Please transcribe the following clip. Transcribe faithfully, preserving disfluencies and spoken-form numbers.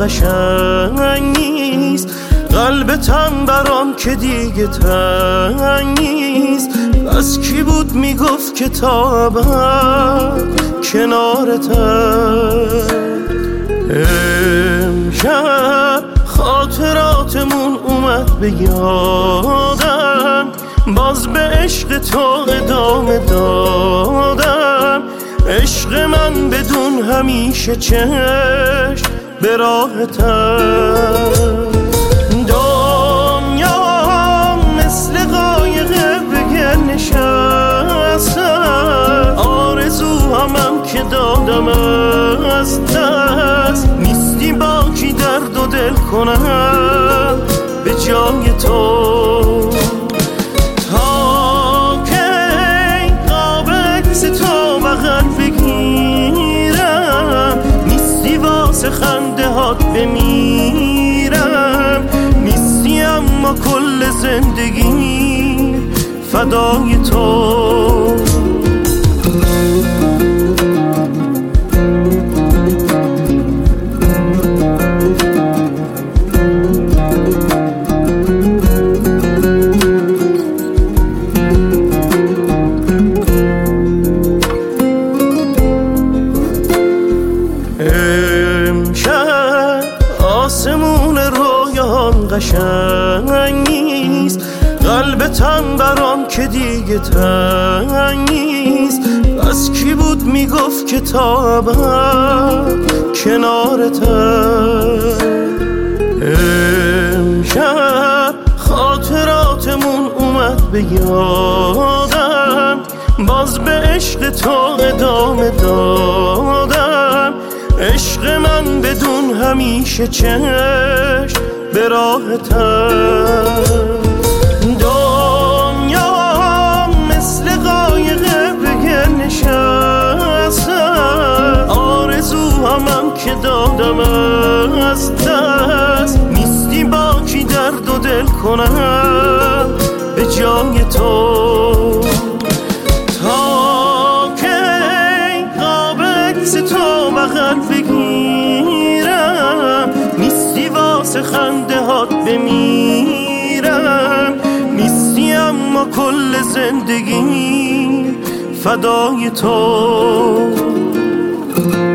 قشنگ نیست، قلبتم برام که دیگه تنگ نیست. پس کی بود میگفت که تا ابد کنارتم؟ امشب خاطراتمون اومد به یادم، باز به عشق تو ادامه دادم. عشق من بدون همیشه چشم به راحتم. دنیا مثل قایقه به گل نشستم، آرزو همم که دادم از دست. نیستی باکی درد و دل کنم به جای تو. تا کی قاب عکس تو بغل بگیرم، نیستی واسه خنده هات بمیرم. نیستی اما کل زندگی فدای تو. امشب آسمون رویان قشنگ نیست، قلبتم برام که دیگه تنگ نیست. پس کی بود میگفت که تا ابد کنارتم؟ امشب خاطراتمون اومد به یادم، باز به عشق تو ادامه دادم. عشق من بدون همیشه چشم به راحتم. دنیا مثل قایقه به گل نشستم، آرزو همم که دادم از دست. نیستی باکی درد و دل کنم به جای تو. تا کی قاب عکس تو بغل بگیرم، نیستی واسه خنده هات بمیرم. نیستی اما کل زندگی فدای تو.